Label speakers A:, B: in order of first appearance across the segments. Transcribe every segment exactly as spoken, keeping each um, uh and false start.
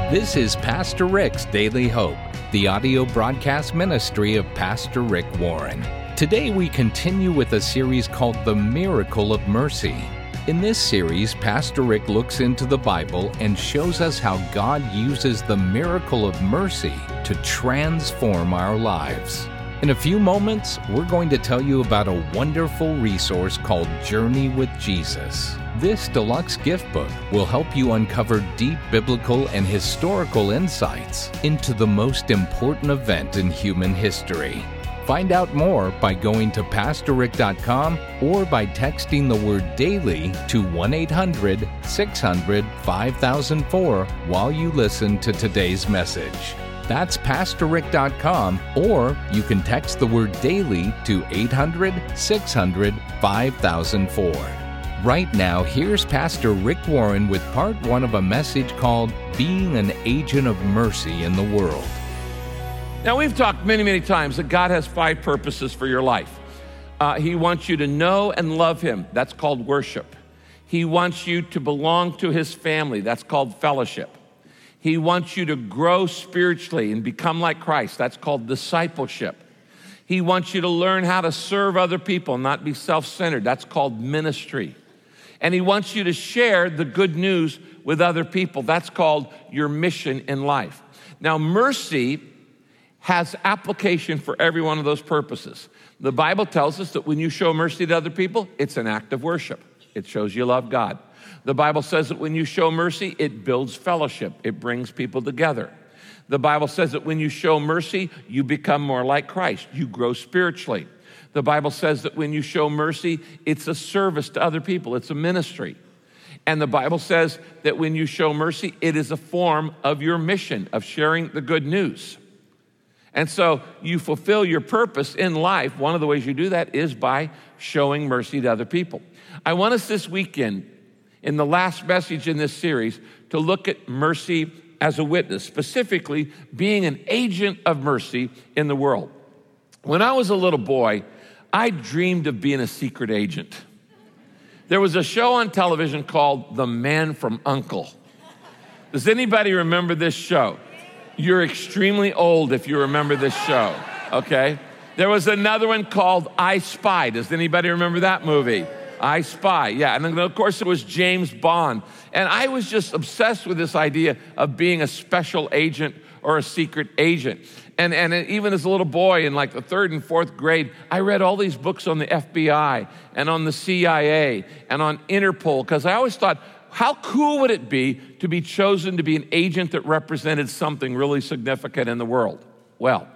A: This is Pastor Rick's Daily Hope, the audio broadcast ministry of Pastor Rick Warren. Today we continue with a series called The Miracle of Mercy. In this series, Pastor Rick looks into the Bible and shows us how God uses the miracle of mercy to transform our lives. In a few moments, we're going to tell you about a wonderful resource called Journey with Jesus. This deluxe gift book will help you uncover deep biblical and historical insights into the most important event in human history. Find out more by going to pastor rick dot com or by texting the word DAILY to one eight hundred six hundred five thousand four while you listen to today's message. That's pastor rick dot com, or you can text the word DAILY to eight hundred six hundred five thousand four. Right now, here's Pastor Rick Warren with part one of a message called Being an Agent of Mercy in the World.
B: Now, we've talked many, many times that God has five purposes for your life. Uh, he wants you to know and love Him. That's called worship. He wants you to belong to His family. That's called fellowship. He wants you to grow spiritually and become like Christ. That's called discipleship. He wants you to learn how to serve other people and not be self-centered. That's called ministry. And He wants you to share the good news with other people. That's called your mission in life. Now, mercy has application for every one of those purposes. The Bible tells us that when you show mercy to other people, it's an act of worship. It shows you love God. The Bible says that when you show mercy, it builds fellowship. It brings people together. The Bible says that when you show mercy, you become more like Christ. You grow spiritually. The Bible says that when you show mercy, it's a service to other people. It's a ministry. And the Bible says that when you show mercy, it is a form of your mission of sharing the good news. And so you fulfill your purpose in life. One of the ways you do that is by showing mercy to other people. I want us this weekend, in the last message in this series, to look at mercy as a witness, specifically being an agent of mercy in the world. When I was a little boy, I dreamed of being a secret agent. There was a show on television called The Man from U N C L E. Does anybody remember this show? You're extremely old if you remember this show, okay? There was another one called I Spy. Does anybody remember that movie? I Spy, yeah. And then, of course, it was James Bond. And I was just obsessed with this idea of being a special agent or a secret agent. And, and even as a little boy in like the third and fourth grade, I read all these books on the F B I and on the C I A and on Interpol, because I always thought, how cool would it be to be chosen to be an agent that represented something really significant in the world? Well,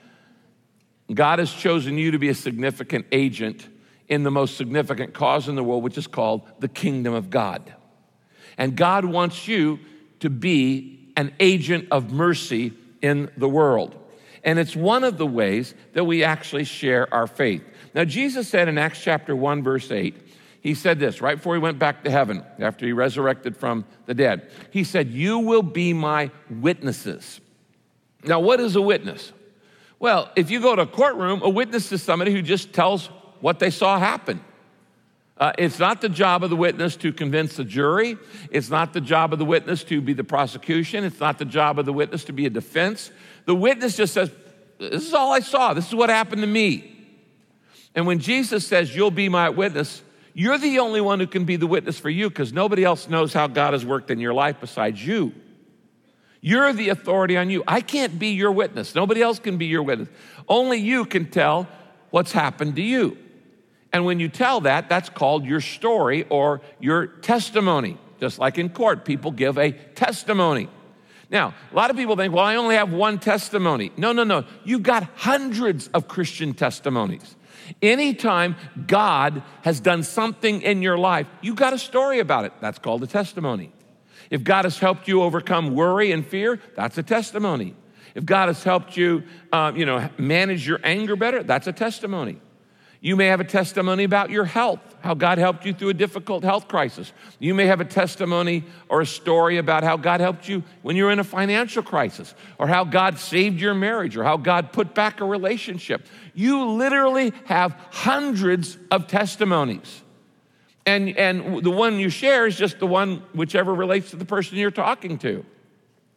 B: God has chosen you to be a significant agent in the most significant cause in the world, which is called the kingdom of God. And God wants you to be an agent of mercy in the world. And it's one of the ways that we actually share our faith. Now, Jesus said in Acts chapter one, verse eight, He said this right before He went back to heaven, after He resurrected from the dead. He said, "You will be my witnesses." Now, what is a witness? Well, if you go to a courtroom, a witness is somebody who just tells what they saw happen. Uh, it's not the job of the witness to convince the jury. It's not the job of the witness to be the prosecution. It's not the job of the witness to be a defense. The witness just says, this is all I saw. This is what happened to me. And when Jesus says, you'll be my witness, you're the only one who can be the witness for you, because nobody else knows how God has worked in your life besides you. You're the authority on you. I can't be your witness. Nobody else can be your witness. Only you can tell what's happened to you. And when you tell that, that's called your story or your testimony. Just like in court, people give a testimony. Now, a lot of people think, well, I only have one testimony. No, no, no. You've got hundreds of Christian testimonies. Anytime God has done something in your life, you've got a story about it. That's called a testimony. If God has helped you overcome worry and fear, that's a testimony. If God has helped you, um, you know, manage your anger better, that's a testimony. You may have a testimony about your health, how God helped you through a difficult health crisis. You may have a testimony or a story about how God helped you when you were in a financial crisis, or how God saved your marriage, or how God put back a relationship. You literally have hundreds of testimonies. And, and the one you share is just the one whichever relates to the person you're talking to.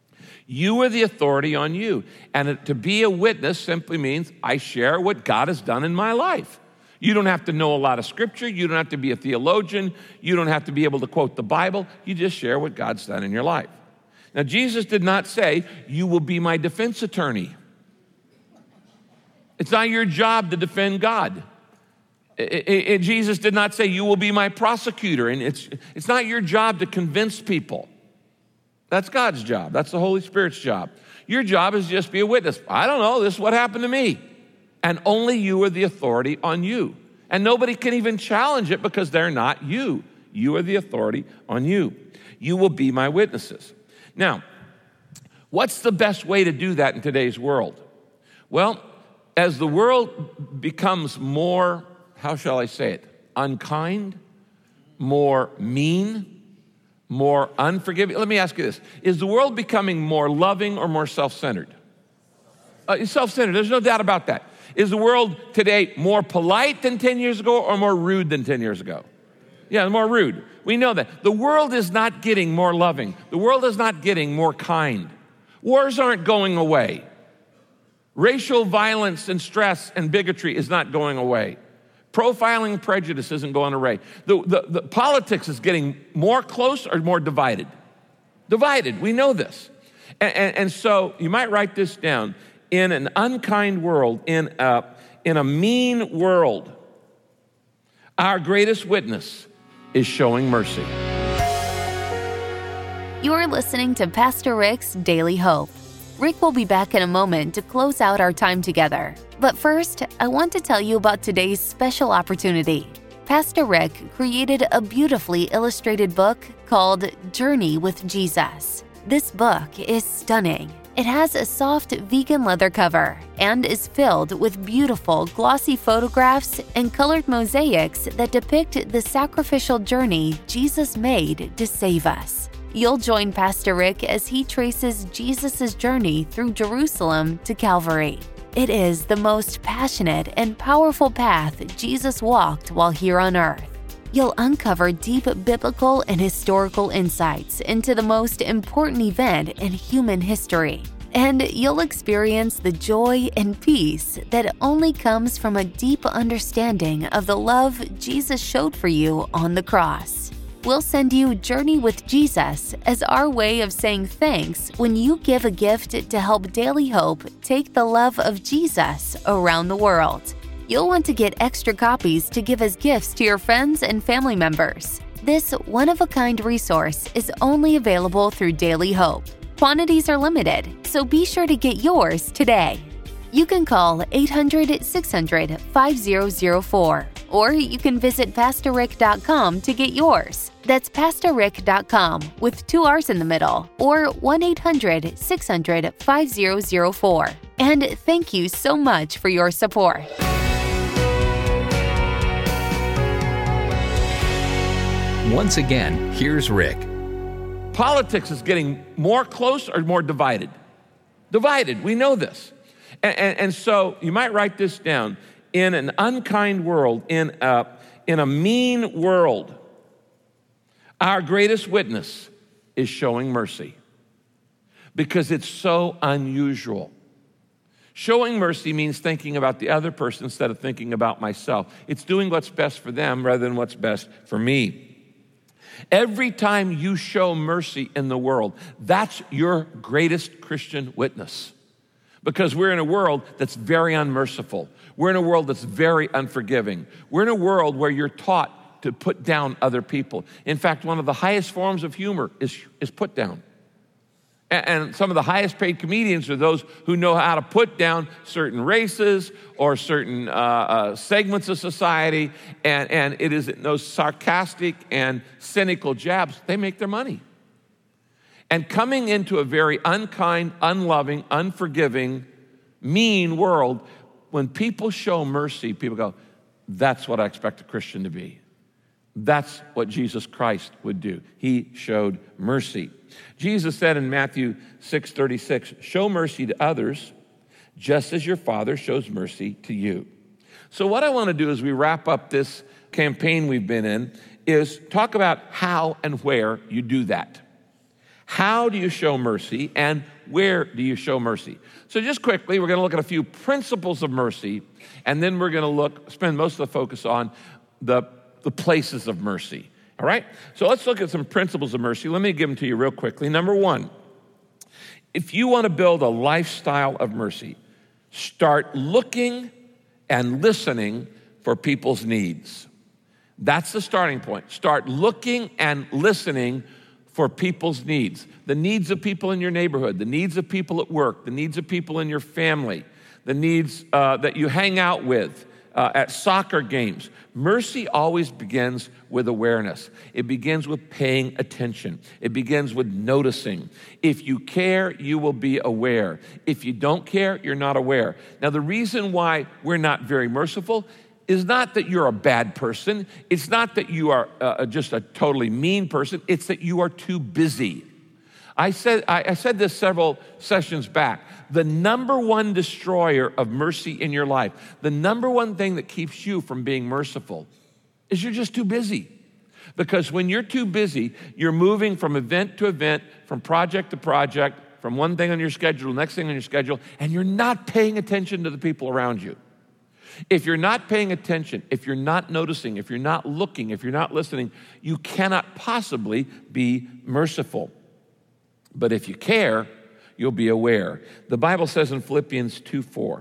B: You are the authority on you. And to be a witness simply means I share what God has done in my life. You don't have to know a lot of scripture. You don't have to be a theologian. You don't have to be able to quote the Bible. You just share what God's done in your life. Now, Jesus did not say, you will be my defense attorney. It's not your job to defend God. It, it, it, Jesus did not say, you will be my prosecutor. And it's, it's not your job to convince people. That's God's job. That's the Holy Spirit's job. Your job is just be a witness. I don't know, this is what happened to me. And only you are the authority on you. And nobody can even challenge it because they're not you. You are the authority on you. You will be my witnesses. Now, what's the best way to do that in today's world? Well, as the world becomes more, how shall I say it, unkind, more mean, more unforgiving. Let me ask you this. Is the world becoming more loving or more self-centered? Uh, it's self-centered. There's no doubt about that. Is the world today more polite than ten years ago or more rude than ten years ago? Yeah, more rude. We know that. The world is not getting more loving. The world is not getting more kind. Wars aren't going away. Racial violence and stress and bigotry is not going away. Profiling and prejudice isn't going away. The, the, the politics is getting more close or more divided? Divided. We know this. And, and, and so you might write this down. In an unkind world, in a, in a mean world, our greatest witness is showing mercy.
C: You're listening to Pastor Rick's Daily Hope. Rick will be back in a moment to close out our time together. But first, I want to tell you about today's special opportunity. Pastor Rick created a beautifully illustrated book called Journey with Jesus. This book is stunning. It has a soft vegan leather cover and is filled with beautiful glossy photographs and colored mosaics that depict the sacrificial journey Jesus made to save us. You'll join Pastor Rick as he traces Jesus' journey through Jerusalem to Calvary. It is the most passionate and powerful path Jesus walked while here on earth. You'll uncover deep biblical and historical insights into the most important event in human history. And you'll experience the joy and peace that only comes from a deep understanding of the love Jesus showed for you on the cross. We'll send you Journey with Jesus as our way of saying thanks when you give a gift to help Daily Hope take the love of Jesus around the world. You'll want to get extra copies to give as gifts to your friends and family members. This one-of-a-kind resource is only available through Daily Hope. Quantities are limited, so be sure to get yours today. You can call eight hundred, six hundred, five zero zero four, or you can visit pastor rick dot com to get yours. That's pastor rick dot com with two R's in the middle, or one eight hundred, six hundred, five zero zero four. And thank you so much for your support.
A: Once again, here's Rick.
B: Politics is getting more close or more divided? Divided. We know this. And, and, and so you might write this down. In an unkind world, in a, in a mean world, our greatest witness is showing mercy because it's so unusual. Showing mercy means thinking about the other person instead of thinking about myself. It's doing what's best for them rather than what's best for me. Every time you show mercy in the world, that's your greatest Christian witness. Because we're in a world that's very unmerciful. We're in a world that's very unforgiving. We're in a world where you're taught to put down other people. In fact, one of the highest forms of humor is, is put down. And some of the highest paid comedians are those who know how to put down certain races or certain uh, uh, segments of society. And, and it is in those sarcastic and cynical jabs, they make their money. And coming into a very unkind, unloving, unforgiving, mean world, when people show mercy, people go, that's what I expect a Christian to be. That's what Jesus Christ would do. He showed mercy. Jesus said in Matthew six thirty-six, show mercy to others just as your Father shows mercy to you. So what I want to do as we wrap up this campaign we've been in is talk about how and where you do that. How do you show mercy, and where do you show mercy? So just quickly, we're going to look at a few principles of mercy, and then we're going to look, spend most of the focus on the, the places of mercy. All right? So let's look at some principles of mercy. Let me give them to you real quickly. Number one, if you want to build a lifestyle of mercy, start looking and listening for people's needs. That's the starting point. Start looking and listening for people's needs. The needs of people in your neighborhood, the needs of people at work, the needs of people in your family, the needs uh, that you hang out with uh, at soccer games. Mercy always begins with awareness. It begins with paying attention. It begins with noticing. If you care, you will be aware. If you don't care, you're not aware. Now, the reason why we're not very merciful is not that you're a bad person. It's not that you are uh, just a totally mean person. It's that you are too busy. I said, I, I said this several sessions back. The number one destroyer of mercy in your life, the number one thing that keeps you from being merciful is you're just too busy. Because when you're too busy, you're moving from event to event, from project to project, from one thing on your schedule to the next thing on your schedule, and you're not paying attention to the people around you. If you're not paying attention, if you're not noticing, if you're not looking, if you're not listening, you cannot possibly be merciful. But if you care, you'll be aware. The Bible says in Philippians two four,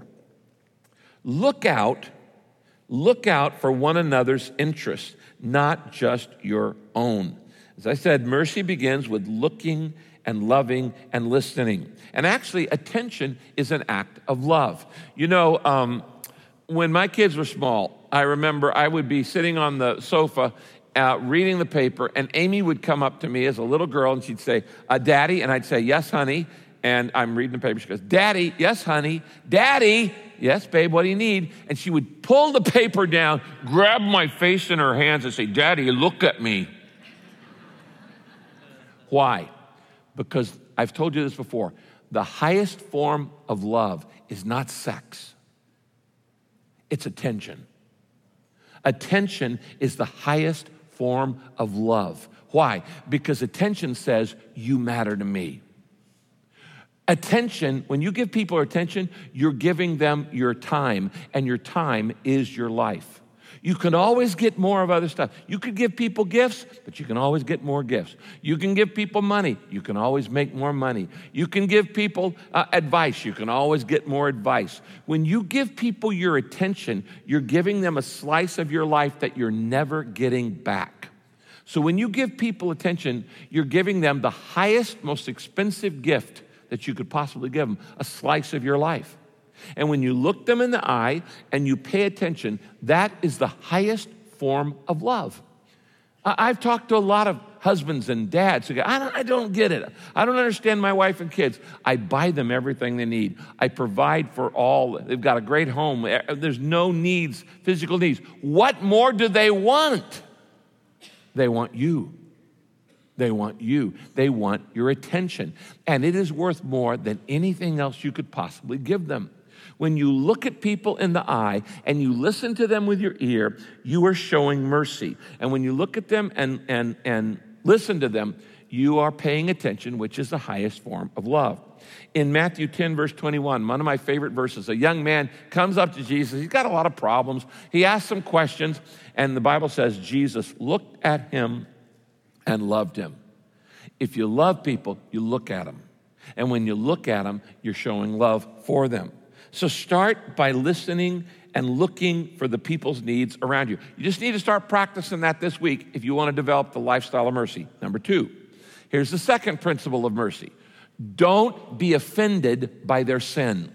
B: look out, look out for one another's interests, not just your own. As I said, mercy begins with looking and loving and listening. And actually, attention is an act of love. You know, um, when my kids were small, I remember I would be sitting on the sofa uh, reading the paper, and Amy would come up to me as a little girl, and she'd say, uh, Daddy, and I'd say, yes, honey, and I'm reading the paper. She goes, Daddy, yes, honey, Daddy, yes, babe, what do you need? And she would pull the paper down, grab my face in her hands, and say, Daddy, look at me. Why? Because I've told you this before, the highest form of love is not sex. It's attention. Attention is the highest form of love. Why? Because attention says, you matter to me. Attention, when you give people attention, you're giving them your time, and your time is your life. You can always get more of other stuff. You could give people gifts, but you can always get more gifts. You can give people money. You can always make more money. You can give people uh, advice. You can always get more advice. When you give people your attention, you're giving them a slice of your life that you're never getting back. So when you give people attention, you're giving them the highest, most expensive gift that you could possibly give them, a slice of your life. And when you look them in the eye and you pay attention, that is the highest form of love. I've talked to a lot of husbands and dads who go, I don't, I don't get it. I don't understand my wife and kids. I buy them everything they need. I provide for all. They've got a great home. There's no needs, physical needs. What more do they want? They want you. They want you. They want your attention. And it is worth more than anything else you could possibly give them. When you look at people in the eye and you listen to them with your ear, you are showing mercy. And when you look at them and, and, and listen to them, you are paying attention, which is the highest form of love. In Matthew ten, verse twenty-one, one of my favorite verses, a young man comes up to Jesus. He's got a lot of problems. He asks some questions, and the Bible says Jesus looked at him and loved him. If you love people, you look at them. And when you look at them, you're showing love for them. So start by listening and looking for the people's needs around you. You just need to start practicing that this week if you want to develop the lifestyle of mercy. Number two, here's the second principle of mercy. Don't be offended by their sin.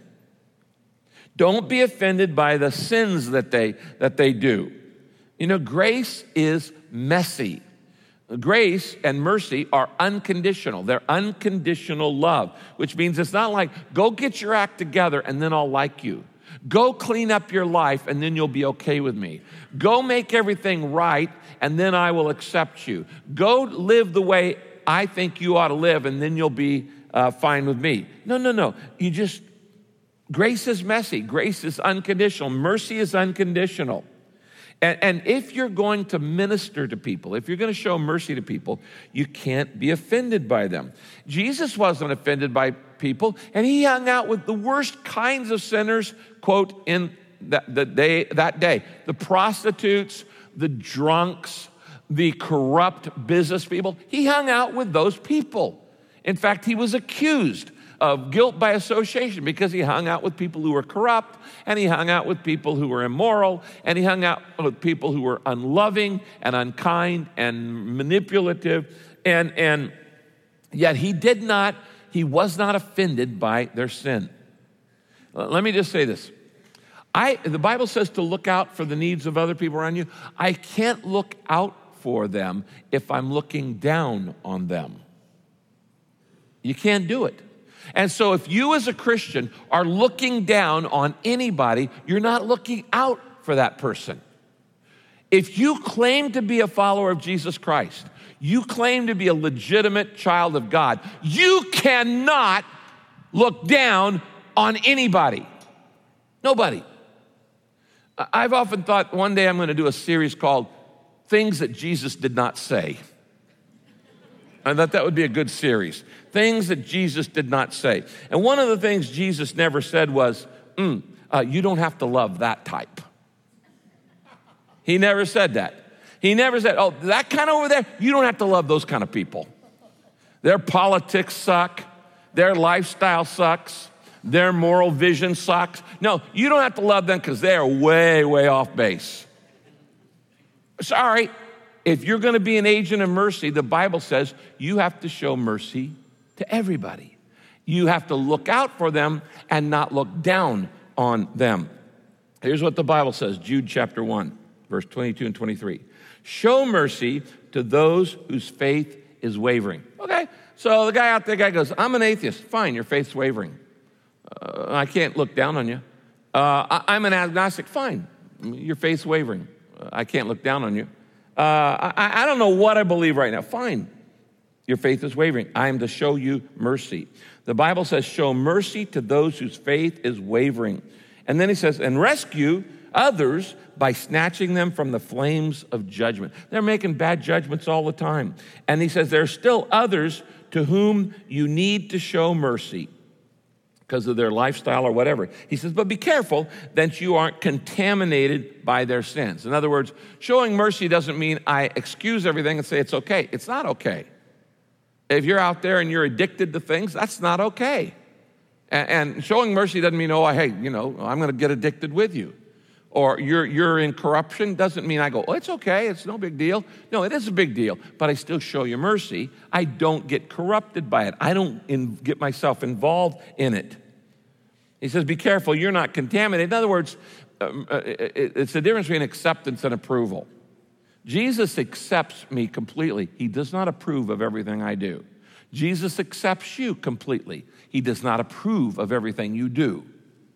B: Don't be offended by the sins that they, that they do. You know, grace is messy. Grace and mercy are unconditional. They're unconditional love, which means it's not like, go get your act together and then I'll like you. Go clean up your life and then you'll be okay with me. Go make everything right and then I will accept you. Go live the way I think you ought to live and then you'll be uh, fine with me. No, no, no. You just, grace is messy. Grace is unconditional. Mercy is unconditional. And, and if you're going to minister to people, if you're going to show mercy to people, you can't be offended by them. Jesus wasn't offended by people, and he hung out with the worst kinds of sinners, quote, in that, the day, that day. The prostitutes, the drunks, the corrupt business people. He hung out with those people. In fact, he was accused of guilt by association because he hung out with people who were corrupt, and he hung out with people who were immoral, and he hung out with people who were unloving and unkind and manipulative, and, and yet he did not, he was not offended by their sin. Let me just say this. I, the Bible says to look out for the needs of other people around you. I can't look out for them if I'm looking down on them. You can't do it. And so if you as a Christian are looking down on anybody, you're not looking out for that person. If you claim to be a follower of Jesus Christ, you claim to be a legitimate child of God, you cannot look down on anybody. Nobody. I've often thought one day I'm going to do a series called Things That Jesus Did Not Say. I thought that would be a good series. Things that Jesus did not say. And one of the things Jesus never said was, mm, uh, you don't have to love that type. He never said that. He never said, oh, that kind of over there, you don't have to love those kind of people. Their politics suck. Their lifestyle sucks. Their moral vision sucks. No, you don't have to love them because they are way, way off base. Sorry. If you're going to be an agent of mercy, the Bible says you have to show mercy to everybody. You have to look out for them and not look down on them. Here's what the Bible says, Jude chapter one, verse twenty-two and twenty-three. Show mercy to those whose faith is wavering. Okay, so the guy out there, the guy goes, I'm an atheist. Fine, your faith's wavering. Uh, I can't look down on you. Uh, I, I'm an agnostic. Fine, your faith's wavering. Uh, I can't look down on you. Uh, I, I don't know what I believe right now. Fine. Your faith is wavering. I am to show you mercy. The Bible says, show mercy to those whose faith is wavering. And then he says, and rescue others by snatching them from the flames of judgment. They're making bad judgments all the time. And he says, there are still others to whom you need to show mercy because of their lifestyle or whatever. He says, but be careful that you aren't contaminated by their sins. In other words, showing mercy doesn't mean I excuse everything and say it's okay. It's not okay. If you're out there and you're addicted to things, that's not okay. And, and showing mercy doesn't mean, oh, hey, you know, I'm going to get addicted with you. Or you're, you're in corruption doesn't mean I go, oh, it's okay, it's no big deal. No, it is a big deal, but I still show you mercy. I don't get corrupted by it. I don't in, get myself involved in it. He says, be careful, you're not contaminated. In other words, um, uh, it, it's the difference between acceptance and approval. Jesus accepts me completely. He does not approve of everything I do. Jesus accepts you completely. He does not approve of everything you do.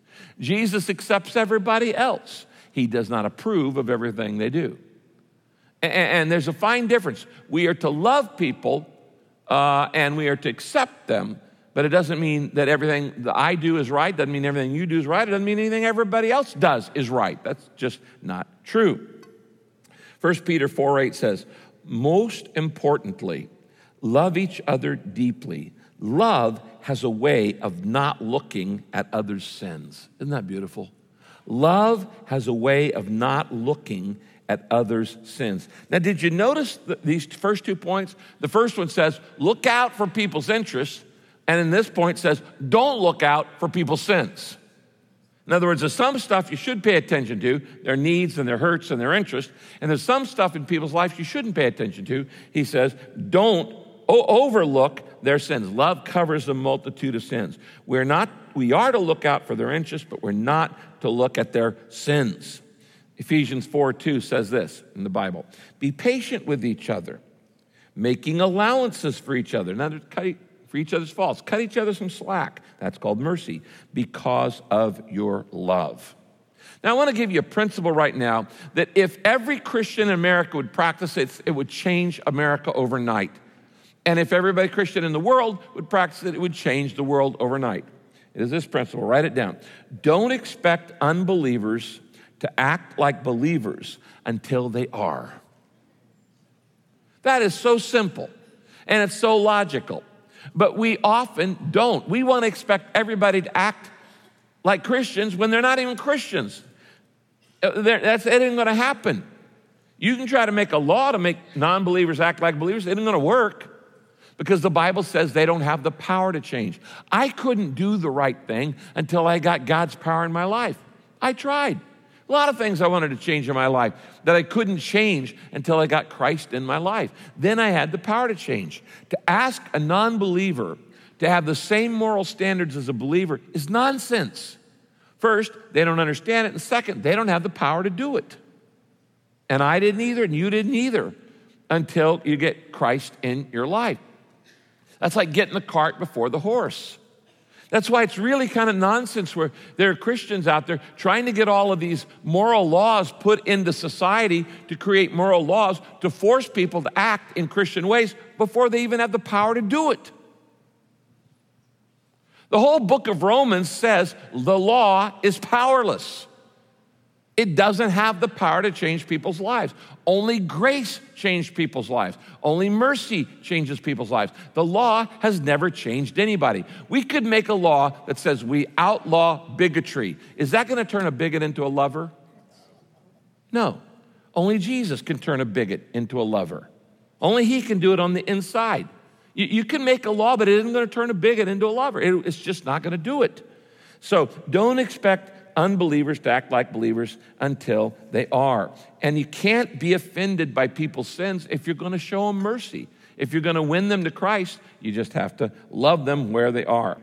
B: Jesus accepts everybody else. He does not approve of everything they do. And, and there's a fine difference. We are to love people uh, and we are to accept them. But it doesn't mean that everything that I do is right. Doesn't mean everything you do is right. It doesn't mean anything everybody else does is right. That's just not true. First Peter four eight says, most importantly, love each other deeply. Love has a way of not looking at others' sins. Isn't that beautiful? Love has a way of not looking at others' sins. Now, did you notice the, these first two points? The first one says, look out for people's interests. And in this point says, don't look out for people's sins. In other words, there's some stuff you should pay attention to, their needs and their hurts and their interests. And there's some stuff in people's lives you shouldn't pay attention to. He says, don't o- overlook their sins. Love covers a multitude of sins. We're not, we are to look out for their interests, but we're not to look at their sins. Ephesians four two says this in the Bible, be patient with each other, making allowances for each other. Now, for each other's faults. Cut each other some slack. That's called mercy because of your love. Now, I want to give you a principle right now that if every Christian in America would practice it, it would change America overnight. And if everybody Christian in the world would practice it, it would change the world overnight. It is this principle. Write it down. Don't expect unbelievers to act like believers until they are. That is so simple, and it's so logical. But we often don't. We want to expect everybody to act like Christians when they're not even Christians. They're, that's, it ain't going to happen. You can try to make a law to make non-believers act like believers. It ain't going to work because the Bible says they don't have the power to change. I couldn't do the right thing until I got God's power in my life. I tried. A lot of things I wanted to change in my life that I couldn't change until I got Christ in my life. Then I had the power to change. To ask a non-believer to have the same moral standards as a believer is nonsense. First, they don't understand it, and second, they don't have the power to do it. And I didn't either, and you didn't either, until you get Christ in your life. That's like getting the cart before the horse. That's why it's really kind of nonsense where there are Christians out there trying to get all of these moral laws put into society to create moral laws to force people to act in Christian ways before they even have the power to do it. The whole book of Romans says the law is powerless. It doesn't have the power to change people's lives. Only grace changed people's lives. Only mercy changes people's lives. The law has never changed anybody. We could make a law that says we outlaw bigotry. Is that going to turn a bigot into a lover? No. Only Jesus can turn a bigot into a lover. Only he can do it on the inside. You, you can make a law, but it isn't going to turn a bigot into a lover. It, it's just not going to do it. So don't expect unbelievers to act like believers until they are. And you can't be offended by people's sins if you're going to show them mercy. If you're going to win them to Christ, you just have to love them where they are.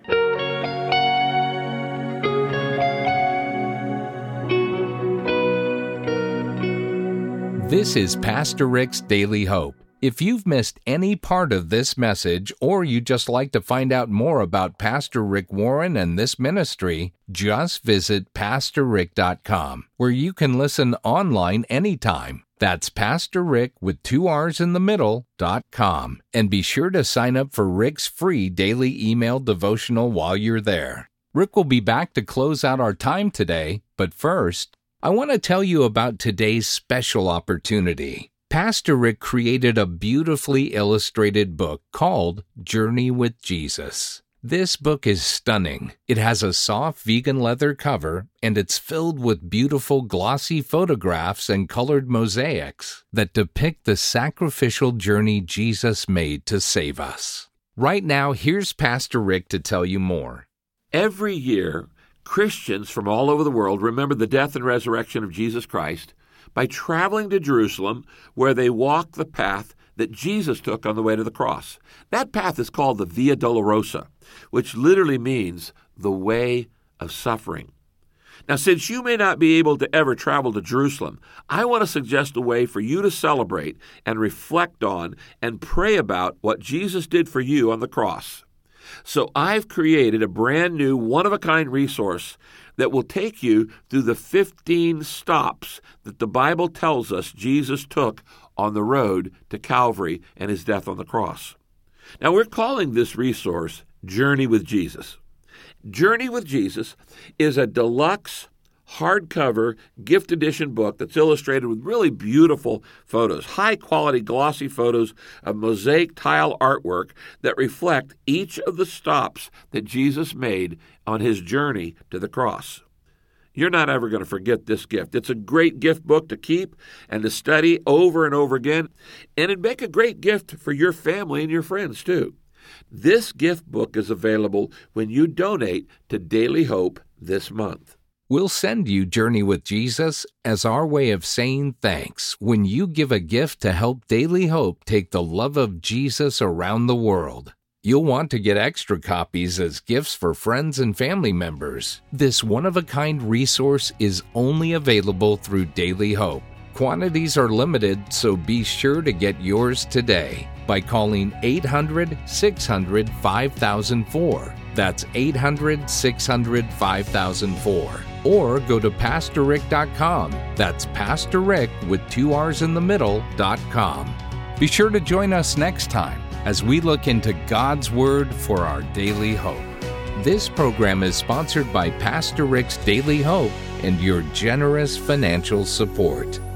A: This is Pastor Rick's Daily Hope. If you've missed any part of this message, or you'd just like to find out more about Pastor Rick Warren and this ministry, just visit pastor rick dot com, where you can listen online anytime. That's Pastor Rick with two R's in the middle, dot com. And be sure to sign up for Rick's free daily email devotional while you're there. Rick will be back to close out our time today, but first, I want to tell you about today's special opportunity. Pastor Rick created a beautifully illustrated book called Journey with Jesus. This book is stunning. It has a soft vegan leather cover, and it's filled with beautiful glossy photographs and colored mosaics that depict the sacrificial journey Jesus made to save us. Right now, here's Pastor Rick to tell you more.
B: Every year, Christians from all over the world remember the death and resurrection of Jesus Christ by traveling to Jerusalem, where they walk the path that Jesus took on the way to the cross. That path is called the Via Dolorosa, which literally means the way of suffering. Now, since you may not be able to ever travel to Jerusalem, I want to suggest a way for you to celebrate and reflect on and pray about what Jesus did for you on the cross. So I've created a brand new one-of-a-kind resource that will take you through the fifteen stops that the Bible tells us Jesus took on the road to Calvary and his death on the cross. Now, we're calling this resource Journey with Jesus. Journey with Jesus is a deluxe hardcover gift edition book that's illustrated with really beautiful photos, high-quality glossy photos of mosaic tile artwork that reflect each of the stops that Jesus made on his journey to the cross. You're not ever going to forget this gift. It's a great gift book to keep and to study over and over again, and it'd make a great gift for your family and your friends, too. This gift book is available when you donate to Daily Hope this month.
A: We'll send you Journey with Jesus as our way of saying thanks when you give a gift to help Daily Hope take the love of Jesus around the world. You'll want to get extra copies as gifts for friends and family members. This one-of-a-kind resource is only available through Daily Hope. Quantities are limited, so be sure to get yours today by calling eight hundred, six hundred, five thousand four. That's eight hundred, six hundred, five thousand four. Or go to pastor rick dot com. That's Pastor Rick with two R's in the middle, dot com. Be sure to join us next time as we look into God's Word for our daily hope. This program is sponsored by Pastor Rick's Daily Hope and your generous financial support.